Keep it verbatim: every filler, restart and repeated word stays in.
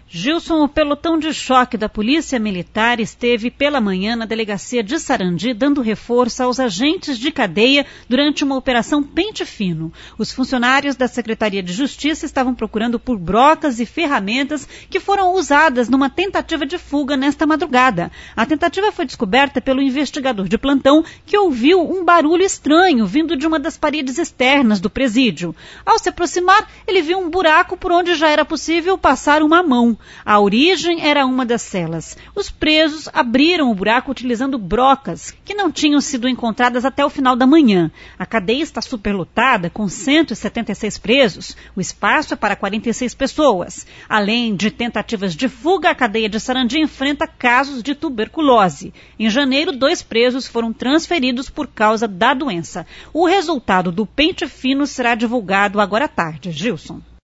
Gilson, o pelotão de choque da Polícia Militar esteve pela manhã na delegacia de Sarandi dando reforço aos agentes de cadeia durante uma operação Pente Fino. Os funcionários da Secretaria de Justiça estavam procurando por brocas e ferramentas que foram usadas numa tentativa de fuga nesta madrugada. A tentativa foi descoberta pelo investigador de plantão, que ouviu um barulho estranho vindo de uma das paredes externas do presídio. Ao se aproximar, ele viu um buraco por onde já era possível passar uma mão. A origem era uma das celas. Os presos abriram o buraco utilizando brocas, que não tinham sido encontradas até o final da manhã. A cadeia está superlotada, com cento e setenta e seis presos. O espaço é para quarenta e seis pessoas. Além de tentativas de fuga, a cadeia de Sarandi enfrenta casos de tuberculose. Em janeiro, dois presos foram transferidos por causa da doença. O resultado do Pente Fino será divulgado agora à tarde. Gilson.